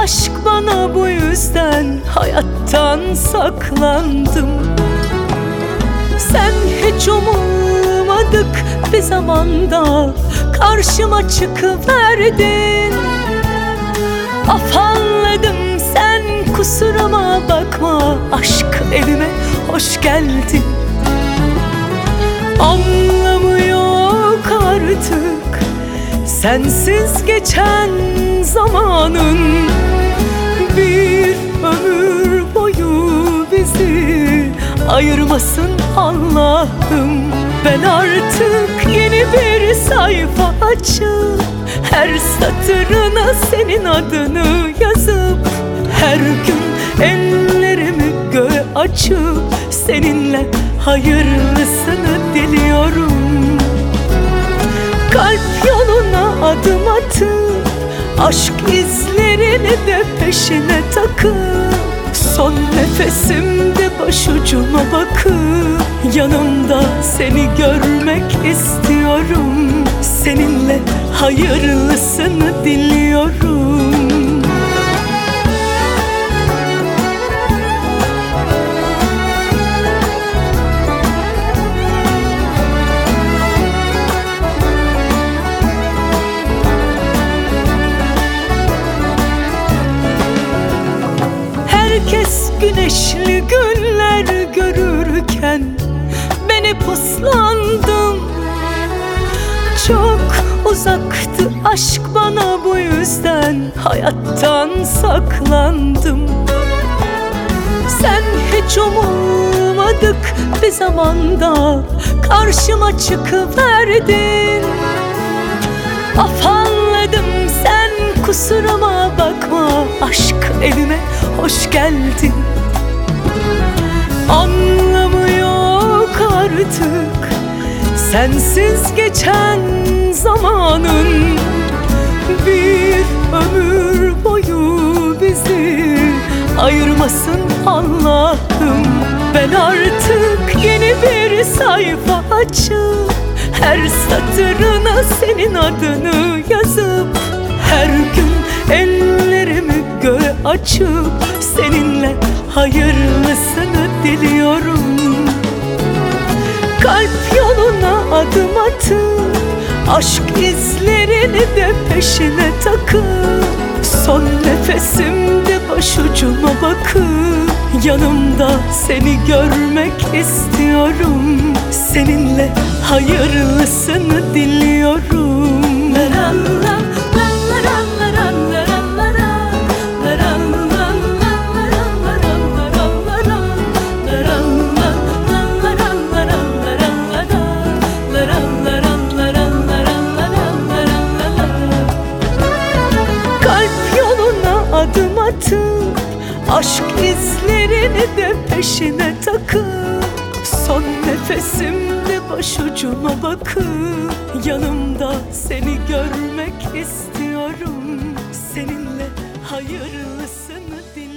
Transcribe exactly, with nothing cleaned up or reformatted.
aşk bana, bu yüzden hayattan saklandım. Sen hiç ummadık bir zamanda karşıma çıkıverdin. Afalladım, sen kusuruma bakma, aşk evime hoş geldin. Anlamı yok artık sensiz geçen zamanın. Bir ömür boyu bizi ayırmasın Allah'ım. Ben artık yeni bir sayfa açıp her satırına senin adını yazıp her gün ellerimi göğe açıp seninle hayırlısını diliyorum. Kalp yoluna adım atıp aşk izlerini de peşine takıp son nefesimde başucuma bakıp yanımda seni görmek istiyorum. Seninle hayırlısını diliyorum. Herkes güneşli günler görürken ben hep ıslandım. Çok uzaktı aşk bana, bu yüzden hayattan saklandım. Sen hiç ummadık bir zamanda karşıma çıkıverdin. Afalladım, sen kusuruma bakma, aşk evime hoş geldin. Anlamı yok artık sensiz geçen zamanın. Bir ömür boyu bizi ayırmasın Allah'ım. Ben artık yeni bir sayfa açıp her satırına senin adını yazıp her gün ellerimi göğe açıp seninle hayırlısını diliyorum. Kalp yoluna adım atıp aşk izlerini de peşine takıp son nefesimde başucuma bakıp yanımda seni görmek istiyorum. Seninle hayırlısını diliyorum. La la la. Adım atıp aşk izlerini de peşine takıp son nefesimde başucuma bakıp yanımda seni görmek istiyorum. Seninle hayırlısını diliyorum.